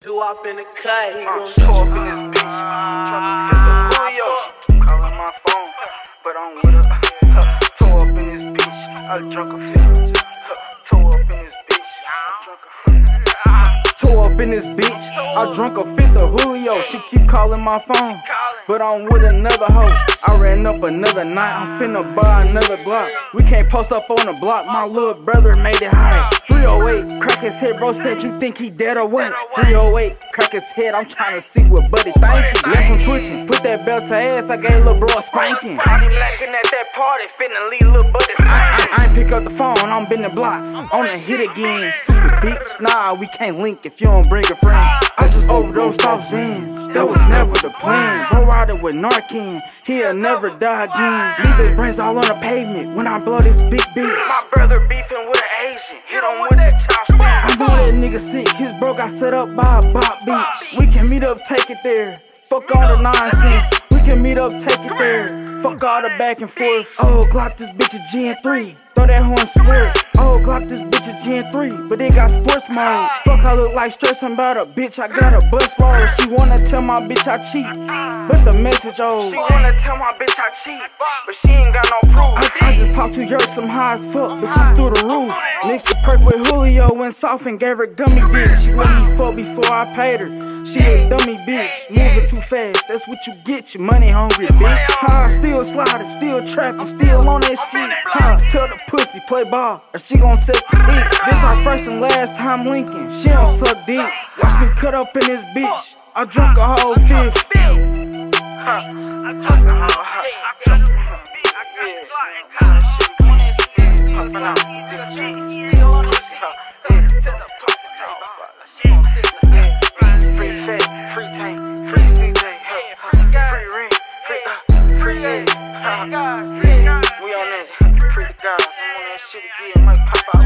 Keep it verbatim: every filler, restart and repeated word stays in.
Do up in the cut, he gon' show up in this bitch. Drunk a Julio. Calling my phone, but I'm with her. Tore up in this bitch. I drunk a fit. Tore up in this bitch. Tore up in this bitch. I drunk a fifth of Julio. She keep calling my phone, but I'm with another hoe. I ran up another night. I'm finna buy another Glock. We can't post up on the block. My little brother made it high. three oh eight, crack his head. Bro said, you think he dead or what? three oh eight, crack his head. I'm trying to see what buddy thinking. Left him twitching, put that belt to ass. I gave little bro a spanking. I be lacking at that party, finna leave little buddy I, I ain't pick up the phone, I'm been the blocks. On the hit again, stupid bitch. Nah, we can't link if you don't bring a friend. I just overdosed off Zans, that was never the plan. Bro riding with Narcan, he'll never die again. Leave his brains all on the pavement when I blow this big bitch. My brother beefing with an Asian, hit him with that chopstick. I know that nigga sick, his bro got set up by a bop bitch. We can meet up, take it there. Fuck all the nonsense, we can meet up, take it there. Fuck all the back and forth. Oh, Glock this bitch a Gen three. Throw that horn sport. Oh, Glock this bitch a Gen three, but it got sports mode. Fuck, I look like stressing about a bitch, I got a bus load. She wanna tell my bitch I cheat, but the message old. She wanna tell my bitch I cheat, but she ain't got no proof. I, I just popped two yerks, I'm high as fuck, bitch, I'm through the roof. Mixed the perk with Julio, went soft and gave her gummy bitch. She let me fuck before I paid her. She a dummy bitch, moving too fast, that's what you get, you money hungry bitch. Ha, still sliding, still trapping, still on that shit. Ha, tell the pussy, play ball, or she gon' set the beat. This our first and last time linking, she don't suck dick. Watch me cut up in this bitch, I drunk a whole fifth. I drunk a whole Free Fed, free Tank, free C J, free Ring, free uh, free A. We on that, free the guys, I'm on that shit again, might pop out.